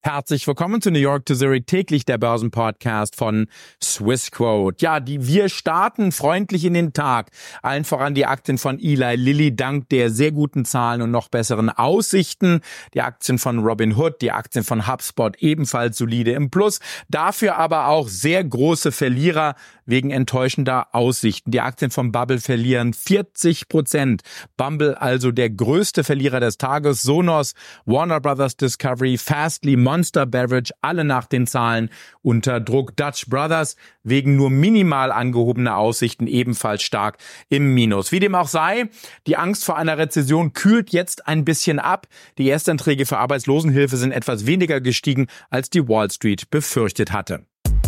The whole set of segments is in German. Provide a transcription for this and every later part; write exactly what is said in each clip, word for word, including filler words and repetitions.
Herzlich willkommen zu New York to Zurich, täglich der Börsenpodcast von Swissquote. Ja, die, wir starten freundlich in den Tag. Allen voran die Aktien von Eli Lilly dank der sehr guten Zahlen und noch besseren Aussichten. Die Aktien von Robinhood, die Aktien von HubSpot ebenfalls solide im Plus. Dafür aber auch sehr große Verlierer wegen enttäuschender Aussichten. Die Aktien von Bumble verlieren vierzig Prozent. Bumble also der größte Verlierer des Tages. Sonos, Warner Brothers Discovery, Fastly, Monster Beverage, alle nach den Zahlen unter Druck. Dutch Brothers wegen nur minimal angehobener Aussichten ebenfalls stark im Minus. Wie dem auch sei, die Angst vor einer Rezession kühlt jetzt ein bisschen ab. Die Erstanträge für Arbeitslosenhilfe sind etwas weniger gestiegen, als die Wall Street befürchtet hatte.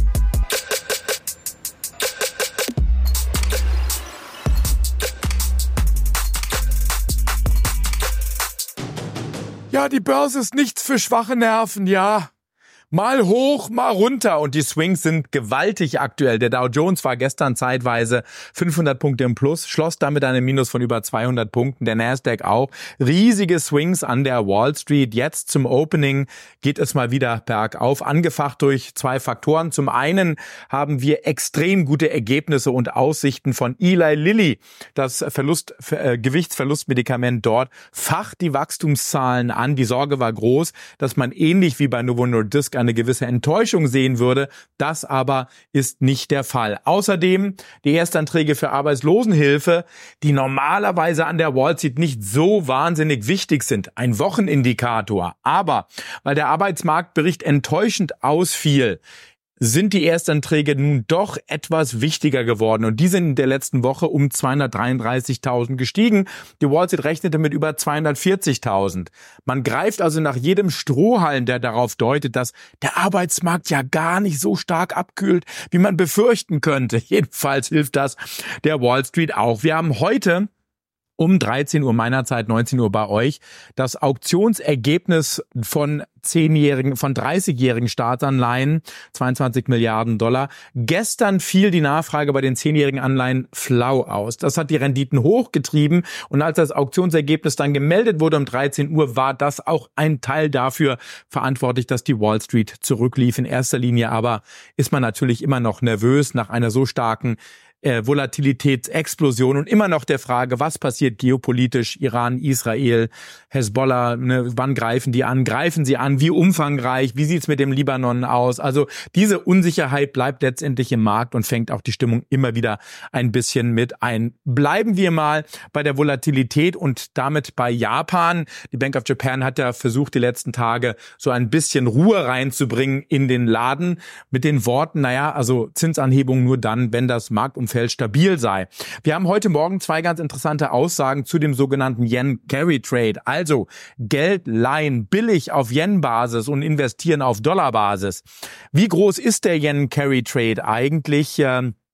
Ja, die Börse ist nichts für schwache Nerven, ja. Mal hoch, mal runter und die Swings sind gewaltig aktuell. Der Dow Jones war gestern zeitweise fünfhundert Punkte im Plus, schloss damit einem Minus von über zweihundert Punkten. Der Nasdaq auch. Riesige Swings an der Wall Street. Jetzt zum Opening geht es mal wieder bergauf, angefacht durch zwei Faktoren. Zum einen haben wir extrem gute Ergebnisse und Aussichten von Eli Lilly. Das Verlust, äh, Gewichtsverlustmedikament dort facht die Wachstumszahlen an. Die Sorge war groß, dass man ähnlich wie bei Novo Nordisk eine gewisse Enttäuschung sehen würde. Das aber ist nicht der Fall. Außerdem die Erstanträge für Arbeitslosenhilfe, die normalerweise an der Wall Street nicht so wahnsinnig wichtig sind. Ein Wochenindikator. Aber weil der Arbeitsmarktbericht enttäuschend ausfiel, sind die Erstanträge nun doch etwas wichtiger geworden. Und die sind in der letzten Woche um zweihundertdreiunddreißigtausend gestiegen. Die Wall Street rechnete mit über zweihundertvierzigtausend. Man greift also nach jedem Strohhalm, der darauf deutet, dass der Arbeitsmarkt ja gar nicht so stark abkühlt, wie man befürchten könnte. Jedenfalls hilft das der Wall Street auch. Wir haben heute um dreizehn Uhr meiner Zeit, neunzehn Uhr bei euch, das Auktionsergebnis von zehnjährigen, von dreißigjährigen Staatsanleihen, zweiundzwanzig Milliarden Dollar. Gestern fiel die Nachfrage bei den zehnjährigen Anleihen flau aus. Das hat die Renditen hochgetrieben und als das Auktionsergebnis dann gemeldet wurde um dreizehn Uhr, war das auch ein Teil dafür verantwortlich, dass die Wall Street zurücklief. In erster Linie aber ist man natürlich immer noch nervös nach einer so starken Äh, Volatilitätsexplosion und immer noch der Frage, was passiert geopolitisch, Iran, Israel, Hezbollah, ne, wann greifen die an, greifen sie an, wie umfangreich, wie sieht's mit dem Libanon aus? Also diese Unsicherheit bleibt letztendlich im Markt und fängt auch die Stimmung immer wieder ein bisschen mit ein. Bleiben wir mal bei der Volatilität und damit bei Japan. Die Bank of Japan hat ja versucht, die letzten Tage so ein bisschen Ruhe reinzubringen in den Laden mit den Worten, naja, also Zinsanhebung nur dann, wenn das Marktumfeld stabil sei. Wir haben heute Morgen zwei ganz interessante Aussagen zu dem sogenannten Yen-Carry-Trade. Also Geld leihen billig auf Yen-Basis und investieren auf Dollar-Basis. Wie groß ist der Yen-Carry-Trade eigentlich?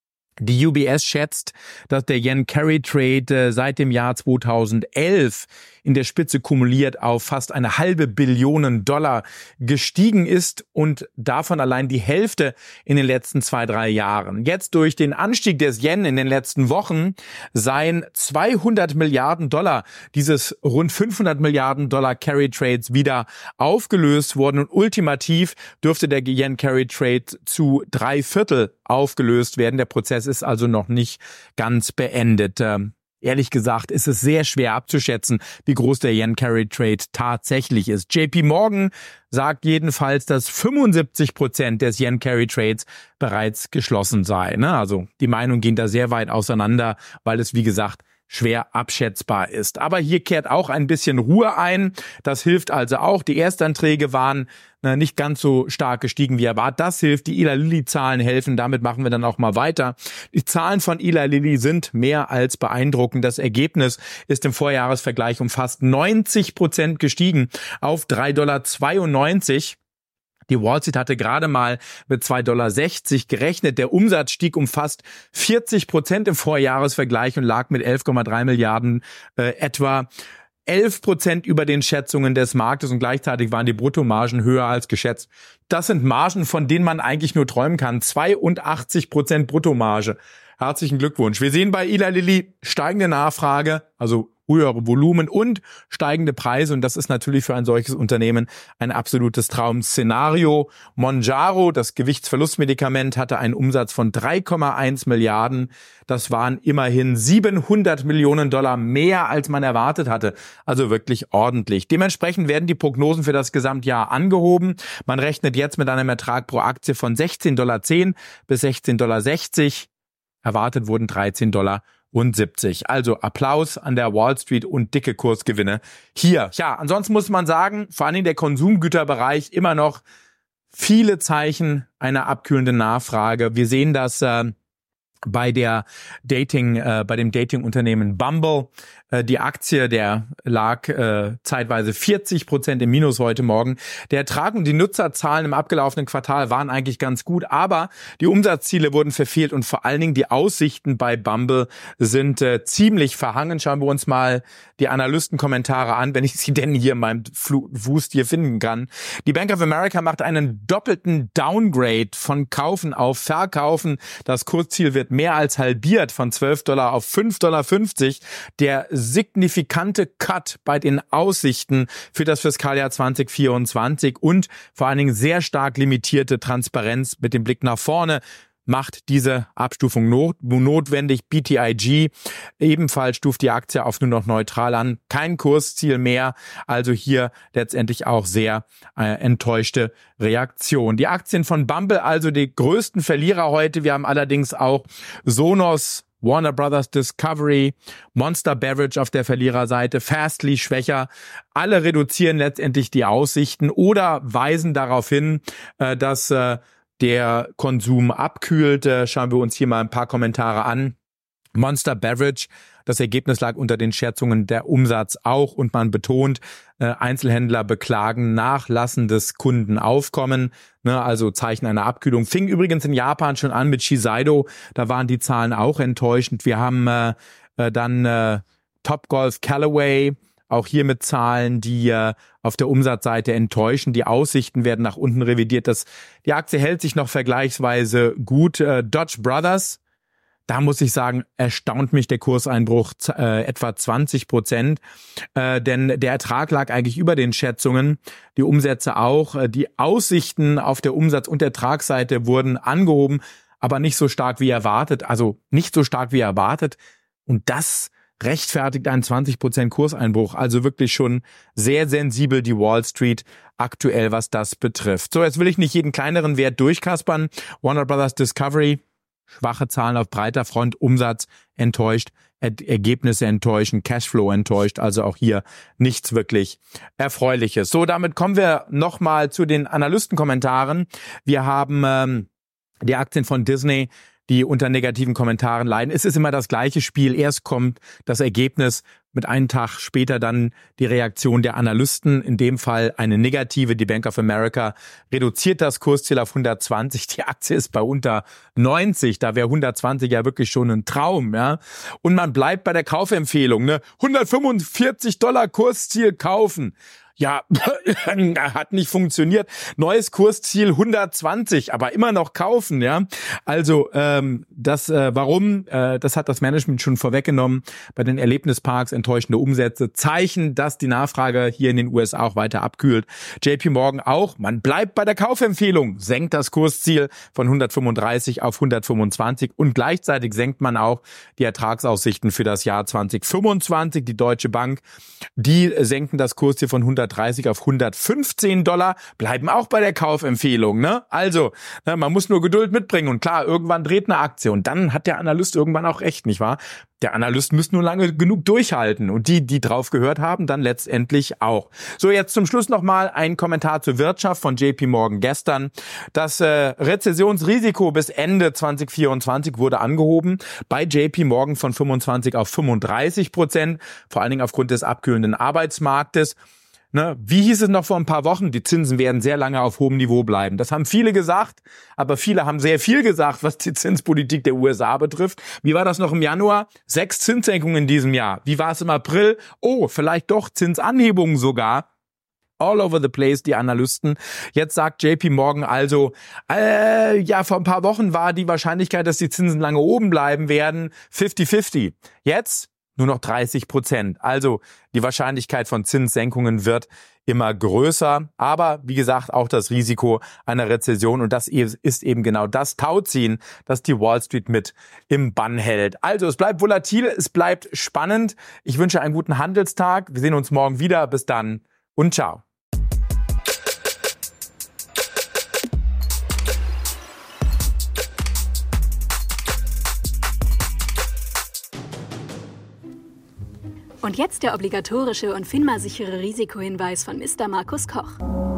Die U B S schätzt, dass der Yen-Carry-Trade seit dem Jahr zweitausendelf in der Spitze kumuliert auf fast eine halbe Billion Dollar gestiegen ist und davon allein die Hälfte in den letzten zwei, drei Jahren. Jetzt durch den Anstieg des Yen in den letzten Wochen seien zweihundert Milliarden Dollar dieses rund fünfhundert Milliarden Dollar Carry-Trades wieder aufgelöst worden und ultimativ dürfte der Yen-Carry-Trade zu drei Viertel aufgelöst werden. Der Prozess ist also noch nicht ganz beendet. Ehrlich gesagt ist es sehr schwer abzuschätzen, wie groß der Yen-Carry-Trade tatsächlich ist. J P Morgan sagt jedenfalls, dass fünfundsiebzig Prozent des Yen-Carry-Trades bereits geschlossen sei. Also die Meinungen gehen da sehr weit auseinander, weil es, wie gesagt, schwer abschätzbar ist. Aber hier kehrt auch ein bisschen Ruhe ein. Das hilft also auch. Die Erstanträge waren na, nicht ganz so stark gestiegen wie erwartet. Das hilft. Die Eli Lilly-Zahlen helfen. Damit machen wir dann auch mal weiter. Die Zahlen von Eli Lilly sind mehr als beeindruckend. Das Ergebnis ist im Vorjahresvergleich um fast neunzig Prozent gestiegen auf drei Komma zweiundneunzig Dollar. Die Wall Street hatte gerade mal mit zwei Komma sechzig Dollar gerechnet. Der Umsatz stieg um fast vierzig Prozent im Vorjahresvergleich und lag mit elf Komma drei Milliarden äh, etwa elf Prozent über den Schätzungen des Marktes und gleichzeitig waren die Bruttomargen höher als geschätzt. Das sind Margen, von denen man eigentlich nur träumen kann. zweiundachtzig Prozent Bruttomarge. Herzlichen Glückwunsch. Wir sehen bei Eli Lilly steigende Nachfrage, also höhere Volumen und steigende Preise. Und das ist natürlich für ein solches Unternehmen ein absolutes Traum-Szenario. Mounjaro, das Gewichtsverlustmedikament, hatte einen Umsatz von drei Komma eins Milliarden. Das waren immerhin siebenhundert Millionen Dollar mehr, als man erwartet hatte. Also wirklich ordentlich. Dementsprechend werden die Prognosen für das Gesamtjahr angehoben. Man rechnet jetzt mit einem Ertrag pro Aktie von sechzehn Komma zehn Dollar bis sechzehn Komma sechzig Dollar. Erwartet wurden dreizehn Komma siebzig. Also Applaus an der Wall Street und dicke Kursgewinne hier. Ja, ansonsten muss man sagen, vor allem der Konsumgüterbereich immer noch viele Zeichen einer abkühlenden Nachfrage. Wir sehen das äh, bei der Dating, äh, bei dem Dating-Unternehmen Bumble. Äh, die Aktie, der lag äh, zeitweise vierzig Prozent im Minus heute Morgen. Der Ertrag und die Nutzerzahlen im abgelaufenen Quartal waren eigentlich ganz gut, aber die Umsatzziele wurden verfehlt und vor allen Dingen die Aussichten bei Bumble sind äh, ziemlich verhangen. Schauen wir uns mal die Analystenkommentare an, wenn ich sie denn hier in meinem Wust hier finden kann. Die Bank of America macht einen doppelten Downgrade von Kaufen auf Verkaufen. Das Kursziel wird mehr als halbiert von zwölf Dollar auf fünf Komma fünfzig Dollar. Der signifikante Cut bei den Aussichten für das Fiskaljahr zwanzig vierundzwanzig und vor allen Dingen sehr stark limitierte Transparenz mit dem Blick nach vorne macht diese Abstufung not- notwendig. B T I G ebenfalls stuft die Aktie auf nur noch neutral an. Kein Kursziel mehr. Also hier letztendlich auch sehr äh, enttäuschte Reaktion. Die Aktien von Bumble, also die größten Verlierer heute. Wir haben allerdings auch Sonos, Warner Brothers Discovery, Monster Beverage auf der Verliererseite, Fastly schwächer. Alle reduzieren letztendlich die Aussichten oder weisen darauf hin, äh, dass äh, der Konsum abkühlt. Äh, schauen wir uns hier mal ein paar Kommentare an. Monster Beverage, das Ergebnis lag unter den Schätzungen, der Umsatz auch, und man betont, äh, Einzelhändler beklagen nachlassendes Kundenaufkommen, ne, also Zeichen einer Abkühlung. Fing übrigens in Japan schon an mit Shiseido, da waren die Zahlen auch enttäuschend. Wir haben äh, äh, dann äh, Topgolf Callaway, auch hier mit Zahlen, die äh, auf der Umsatzseite enttäuschen. Die Aussichten werden nach unten revidiert. Das, die Aktie hält sich noch vergleichsweise gut. Äh, Dodge Brothers, da muss ich sagen, erstaunt mich der Kurseinbruch äh, etwa zwanzig Prozent, äh, denn der Ertrag lag eigentlich über den Schätzungen, die Umsätze auch. Äh, die Aussichten auf der Umsatz- und Ertragsseite wurden angehoben, aber nicht so stark wie erwartet, also nicht so stark wie erwartet. Und das rechtfertigt einen zwanzig Prozent Kurseinbruch, also wirklich schon sehr sensibel die Wall Street aktuell, was das betrifft. So, jetzt will ich nicht jeden kleineren Wert durchkaspern. Warner Brothers Discovery, schwache Zahlen auf breiter Front, Umsatz enttäuscht, er- Ergebnisse enttäuschen, Cashflow enttäuscht, also auch hier nichts wirklich Erfreuliches. So, damit kommen wir nochmal zu den Analystenkommentaren. Wir haben ähm, die Aktien von Disney, die unter negativen Kommentaren leiden. Es ist immer das gleiche Spiel. Erst kommt das Ergebnis, mit einem Tag später dann die Reaktion der Analysten. In dem Fall eine negative. Die Bank of America reduziert das Kursziel auf hundertzwanzig. Die Aktie ist bei unter neunzig. Da wäre hundertzwanzig ja wirklich schon ein Traum, ja. Und man bleibt bei der Kaufempfehlung, ne? hundertfünfundvierzig Dollar Kursziel kaufen. Ja, hat nicht funktioniert. Neues Kursziel hundertzwanzig, aber immer noch kaufen, ja. Also ähm, das, äh, warum? Äh, das hat das Management schon vorweggenommen. Bei den Erlebnisparks enttäuschende Umsätze, Zeichen, dass die Nachfrage hier in den U S A auch weiter abkühlt. J P Morgan auch. Man bleibt bei der Kaufempfehlung, senkt das Kursziel von hundertfünfunddreißig auf hundertfünfundzwanzig und gleichzeitig senkt man auch die Ertragsaussichten für das Jahr zwanzig fünfundzwanzig. Die Deutsche Bank, die senken das Kursziel von hundertdreißig auf hundertfünfzehn Dollar, bleiben auch bei der Kaufempfehlung, ne? Also, ne, man muss nur Geduld mitbringen und klar, irgendwann dreht eine Aktie und dann hat der Analyst irgendwann auch recht, nicht wahr? Der Analyst muss nur lange genug durchhalten und die, die drauf gehört haben, dann letztendlich auch. So, jetzt zum Schluss nochmal ein Kommentar zur Wirtschaft von J P Morgan gestern. Das äh, Rezessionsrisiko bis Ende zwanzig vierundzwanzig wurde angehoben bei J P Morgan von fünfundzwanzig auf fünfunddreißig Prozent, vor allen Dingen aufgrund des abkühlenden Arbeitsmarktes. Ne, wie hieß es noch vor ein paar Wochen? Die Zinsen werden sehr lange auf hohem Niveau bleiben. Das haben viele gesagt, aber viele haben sehr viel gesagt, was die Zinspolitik der U S A betrifft. Wie war das noch im Januar? Sechs Zinssenkungen in diesem Jahr. Wie war es im April? Oh, vielleicht doch Zinsanhebungen sogar. All over the place, die Analysten. Jetzt sagt J P Morgan also, äh, ja, vor ein paar Wochen war die Wahrscheinlichkeit, dass die Zinsen lange oben bleiben werden, fifty fifty. Jetzt nur noch dreißig Prozent. Also die Wahrscheinlichkeit von Zinssenkungen wird immer größer. Aber wie gesagt, auch das Risiko einer Rezession. Und das ist eben genau das Tauziehen, das die Wall Street mit im Bann hält. Also es bleibt volatil, es bleibt spannend. Ich wünsche einen guten Handelstag. Wir sehen uns morgen wieder. Bis dann und ciao. Und jetzt der obligatorische und FINMA-sichere Risikohinweis von Mister Markus Koch.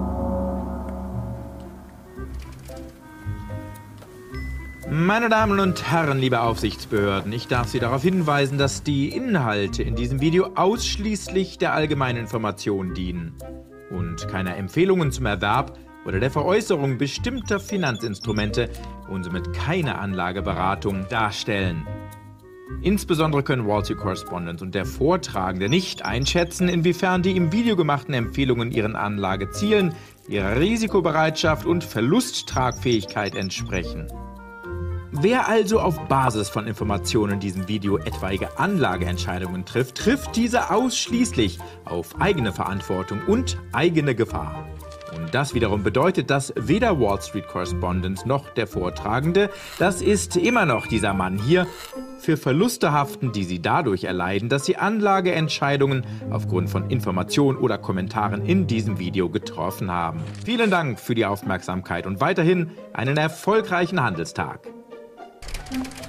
Meine Damen und Herren, liebe Aufsichtsbehörden, ich darf Sie darauf hinweisen, dass die Inhalte in diesem Video ausschließlich der allgemeinen Information dienen und keine Empfehlungen zum Erwerb oder der Veräußerung bestimmter Finanzinstrumente und somit keine Anlageberatung darstellen. Insbesondere können Wall Street Correspondent und der Vortragende nicht einschätzen, inwiefern die im Video gemachten Empfehlungen ihren Anlagezielen, ihrer Risikobereitschaft und Verlusttragfähigkeit entsprechen. Wer also auf Basis von Informationen in diesem Video etwaige Anlageentscheidungen trifft, trifft diese ausschließlich auf eigene Verantwortung und eigene Gefahr. Und das wiederum bedeutet, dass weder Wall Street Correspondent noch der Vortragende, das ist immer noch dieser Mann hier, für Verluste haften, die sie dadurch erleiden, dass sie Anlageentscheidungen aufgrund von Informationen oder Kommentaren in diesem Video getroffen haben. Vielen Dank für die Aufmerksamkeit und weiterhin einen erfolgreichen Handelstag.